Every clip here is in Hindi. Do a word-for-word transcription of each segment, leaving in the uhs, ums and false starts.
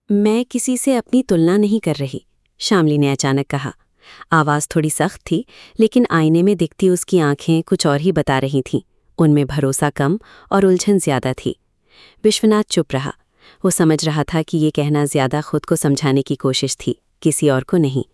मैं किसी से अपनी तुलना नहीं कर रही, शामली ने अचानक कहा। आवाज़ थोड़ी सख्त थी, लेकिन आईने में दिखती उसकी आंखें कुछ और ही बता रही थीं। उनमें भरोसा कम और उलझन ज्यादा थी। विश्वनाथ चुप रहा। वो समझ रहा था कि ये कहना ज्यादा खुद को समझाने की कोशिश थी, किसी और को नहीं।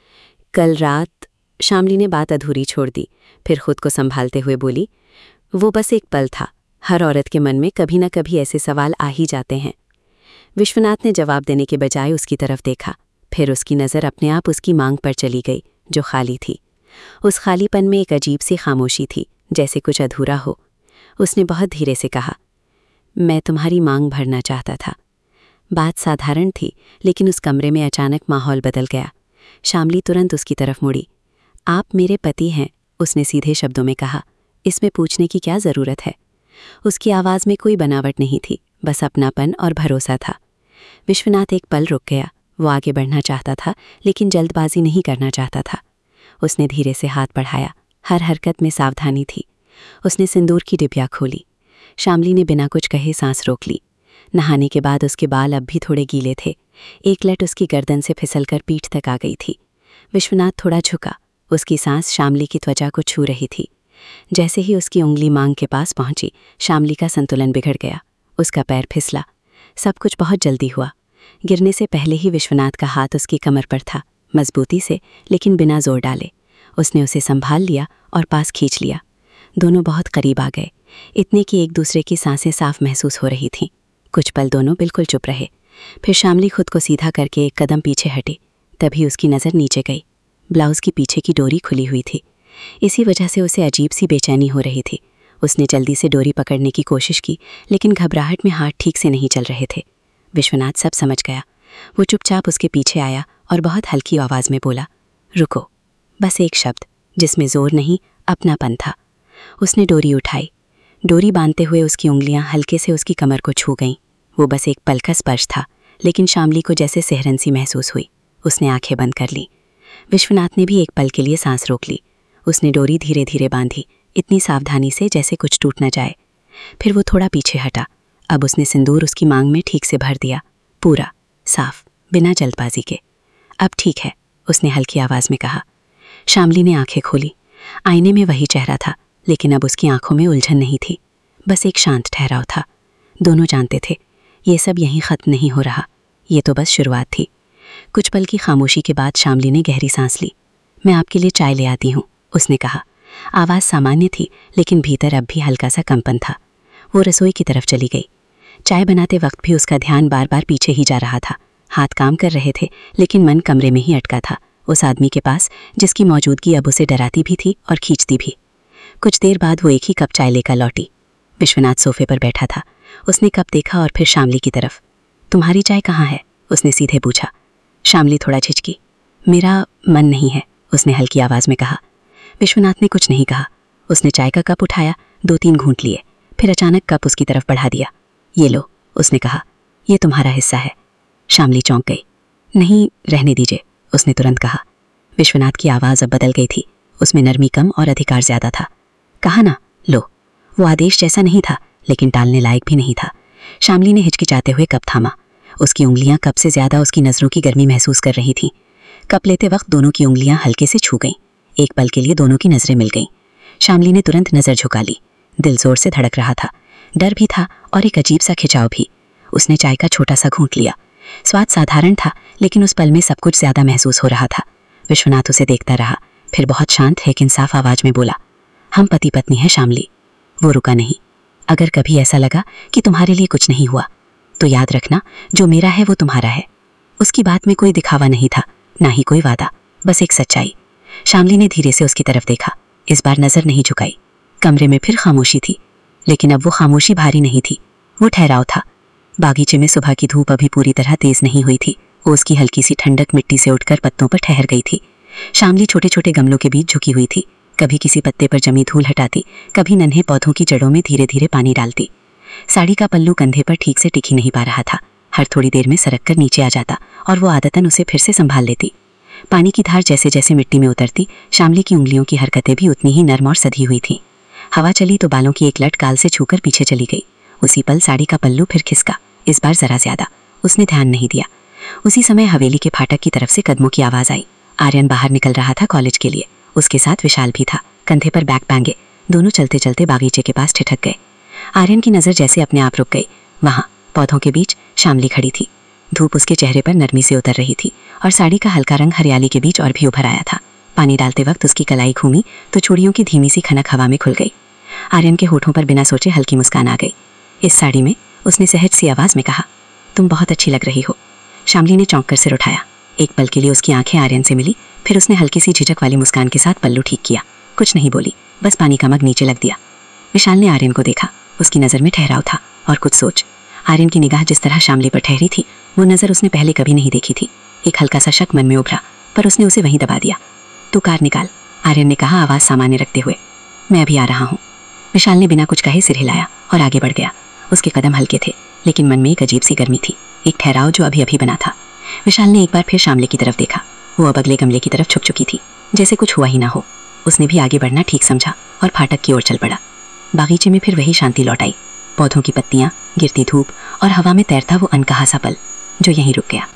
कल रात, शामली ने बात अधूरी छोड़ दी, फिर खुद को संभालते हुए बोली, वो बस एक पल था। हर औरत के मन में कभी न कभी ऐसे सवाल आ ही जाते हैं। विश्वनाथ ने जवाब देने के बजाय उसकी तरफ देखा, फिर उसकी नज़र अपने आप उसकी मांग पर चली गई, जो खाली थी। उस खालीपन में एक अजीब सी खामोशी थी, जैसे कुछ अधूरा हो। उसने बहुत धीरे से कहा, मैं तुम्हारी मांग भरना चाहता था। बात साधारण थी, लेकिन उस कमरे में अचानक माहौल बदल गया। शामली तुरंत उसकी तरफ मुड़ी। आप मेरे पति हैं, उसने सीधे शब्दों में कहा। इसमें पूछने की क्या ज़रूरत है? उसकी आवाज़ में कोई बनावट नहीं थी, बस अपनापन और भरोसा था। विश्वनाथ एक पल रुक गया। वो आगे बढ़ना चाहता था, लेकिन जल्दबाजी नहीं करना चाहता था। उसने धीरे से हाथ बढ़ाया, हर हरकत में सावधानी थी। उसने सिंदूर की डिबिया खोली। शामली ने बिना कुछ कहे सांस रोक ली। नहाने के बाद उसके बाल अब भी थोड़े गीले थे। एक लट उसकी गर्दन से फिसलकर पीठ तक आ गई थी। विश्वनाथ थोड़ा झुका। उसकी सांस शामली की त्वचा को छू रही थी। जैसे ही उसकी उंगली मांग के पास पहुंची, शामली का संतुलन बिगड़ गया। उसका पैर फिसला। सब कुछ बहुत जल्दी हुआ। गिरने से पहले ही विश्वनाथ का हाथ उसकी कमर पर था, मजबूती से, लेकिन बिना जोर डाले। उसने उसे संभाल लिया और पास खींच लिया। दोनों बहुत करीब आ गए, इतने कि एक दूसरे की सांसें साफ महसूस हो रही थीं। कुछ पल दोनों बिल्कुल चुप रहे। फिर शामली खुद को सीधा करके एक कदम पीछे हटी। तभी उसकी नज़र नीचे गई। ब्लाउज़ की पीछे की डोरी खुली हुई थी। इसी वजह से उसे अजीब सी बेचैनी हो रही थी। उसने जल्दी से डोरी पकड़ने की कोशिश की, लेकिन घबराहट में हाथ ठीक से नहीं चल रहे थे। विश्वनाथ सब समझ गया। वो चुपचाप उसके पीछे आया और बहुत हल्की आवाज़ में बोला, रुको। बस एक शब्द, जिसमें जोर नहीं, अपनापन था। उसने डोरी उठाई। डोरी बांधते हुए उसकी उंगलियां हल्के से उसकी कमर को छू गईं। वो बस एक पल का स्पर्श था, लेकिन शामली को जैसे सिहरन सी महसूस हुई। उसने आंखें बंद कर ली। विश्वनाथ ने भी एक पल के लिए सांस रोक ली। उसने डोरी धीरे धीरे बांधी, इतनी सावधानी से जैसे कुछ टूट न जाए। फिर वो थोड़ा पीछे हटा। अब उसने सिंदूर उसकी मांग में ठीक से भर दिया, पूरा, साफ, बिना जल्दबाजी के। अब ठीक है, उसने हल्की आवाज़ में कहा। शामली ने आंखें खोली। आईने में वही चेहरा था, लेकिन अब उसकी आंखों में उलझन नहीं थी, बस एक शांत ठहराव था। दोनों जानते थे, ये सब यहीं ख़त्म नहीं हो रहा, ये तो बस शुरुआत थी। कुछ पल की खामोशी के बाद शामली ने गहरी सांस ली। मैं आपके लिए चाय ले आती हूँ, उसने कहा। आवाज़ सामान्य थी, लेकिन भीतर अब भी हल्का सा कंपन था। वो रसोई की तरफ चली गई। चाय बनाते वक्त भी उसका ध्यान बार बार पीछे ही जा रहा था। हाथ काम कर रहे थे, लेकिन मन कमरे में ही अटका था, उस आदमी के पास, जिसकी मौजूदगी अब उसे डराती भी थी और खींचती भी। कुछ देर बाद वो एक ही कप चाय लेकर लौटी। विश्वनाथ सोफे पर बैठा था। उसने कप देखा और फिर शामली की तरफ। तुम्हारी चाय कहाँ है? उसने सीधे पूछा। शामली थोड़ा झिझकी। मेरा मन नहीं है, उसने हल्की आवाज़ में कहा। विश्वनाथ ने कुछ नहीं कहा। उसने चाय का कप उठाया, दो तीन घूंट लिए, फिर अचानक कप उसकी तरफ बढ़ा दिया। ये लो, उसने कहा, ये तुम्हारा हिस्सा है। शामली चौंक गई। नहीं, रहने दीजिए, उसने तुरंत कहा। विश्वनाथ की आवाज़ अब बदल गई थी। उसमें नरमी कम और अधिकार ज़्यादा था। कहा ना, लो। वो आदेश जैसा नहीं था, लेकिन टालने लायक भी नहीं था। शामली ने हिचकिचाते हुए कप थामा। उसकी उंगलियां कप से ज़्यादा उसकी नज़रों की गर्मी महसूस कर रही थीं। कप लेते वक्त दोनों की उंगलियां हल्के से छू गईं। एक पल के लिए दोनों की नज़रें मिल गईं। शामली ने तुरंत नज़र झुका ली। दिल जोर से धड़क रहा था, डर भी था और एक अजीब सा खिंचाव भी। उसने चाय का छोटा सा घूंट लिया। स्वाद साधारण था, लेकिन उस पल में सब कुछ ज़्यादा महसूस हो रहा था। विश्वनाथ उसे देखता रहा, फिर बहुत शांत लेकिन साफ आवाज़ में बोला, हम पति पत्नी हैं शामली। वो रुका नहीं। अगर कभी ऐसा लगा कि तुम्हारे लिए कुछ नहीं हुआ, तो याद रखना, जो मेरा है वो तुम्हारा है। उसकी बात में कोई दिखावा नहीं था, ना ही कोई वादा, बस एक सच्चाई। शामली ने धीरे से उसकी तरफ देखा। इस बार नज़र नहीं झुकाई। कमरे में फिर खामोशी थी, लेकिन अब वो खामोशी भारी नहीं थी, वो ठहराव था। बागीचे में सुबह की धूप अभी पूरी तरह तेज नहीं हुई थी। ओस की हल्की सी ठंडक मिट्टी से उठकर पत्तों पर ठहर गई थी। शामली छोटे छोटे गमलों के बीच झुकी हुई थी, कभी किसी पत्ते पर जमी धूल हटाती, कभी नन्हे पौधों की जड़ों में धीरे धीरे पानी डालती। साड़ी का पल्लू कंधे पर ठीक से टिक ही नहीं पा रहा था। हर थोड़ी देर में सरक कर नीचे आ जाता और वो आदतन उसे फिर से संभाल लेती। पानी की धार जैसे जैसे मिट्टी में उतरती, शामली की उंगलियों की हरकतें भी उतनी ही नर्म और सधी हुई थीं। हवा चली तो बालों की एक लट गाल से छूकर पीछे चली गई। उसी पल साड़ी का पल्लू फिर खिसका, इस बार जरा ज्यादा। उसने ध्यान नहीं दिया। उसी समय हवेली के फाटक की तरफ से कदमों की आवाज़ आई। आर्यन बाहर निकल रहा था कॉलेज के लिए। उसके साथ विशाल भी था, कंधे पर बैग टांगे। दोनों चलते चलते बागीचे के पास ठिठक गए। आर्यन की नज़र जैसे अपने आप रुक गई। वहाँ पौधों के बीच शामली खड़ी थी। धूप उसके चेहरे पर नरमी से उतर रही थी और साड़ी का हल्का रंग हरियाली के बीच और भी उभर आया था। पानी डालते वक्त उसकी कलाई घूमी तो चूड़ियों की धीमी सी खनक हवा में खुल गई। आर्यन के होठों पर बिना सोचे हल्की मुस्कान आ गई। इस साड़ी में, उसने सहज सी आवाज़ में कहा, तुम बहुत अच्छी लग रही हो। शामली ने चौंक कर सिर उठाया। एक पल के लिए उसकी आंखें आर्यन से मिली, फिर उसने हल्की सी झिझक वाली मुस्कान के साथ पल्लू ठीक किया। कुछ नहीं बोली, बस पानी का मग नीचे लग दिया। विशाल ने आर्यन को देखा। उसकी नज़र में ठहराव था और कुछ सोच। आर्यन की निगाह जिस तरह शामली पर ठहरी थी, वो नज़र उसने पहले कभी नहीं देखी थी। एक हल्का सा शक मन में उभरा, पर उसने उसे वहीं दबा दिया। तू कार निकाल, आर्यन ने कहा आवाज़ सामान्य रखते हुए। मैं अभी आ रहा हूँ। विशाल ने बिना कुछ कहे सिर हिलाया और आगे बढ़ गया। उसके कदम हल्के थे, लेकिन मन में एक अजीब सी गर्मी थी, एक ठहराव जो अभी अभी बना था। विशाल ने एक बार फिर शामली की तरफ देखा। वो अब अगले गमले की तरफ झुक चुकी थी, जैसे कुछ हुआ ही ना हो। उसने भी आगे बढ़ना ठीक समझा और फाटक की ओर चल पड़ा। बागीचे में फिर वही शांति लौट आई। पौधों की पत्तियां, गिरती धूप और हवा में तैरता वो अनकहा सा पल, जो यहीं रुक गया।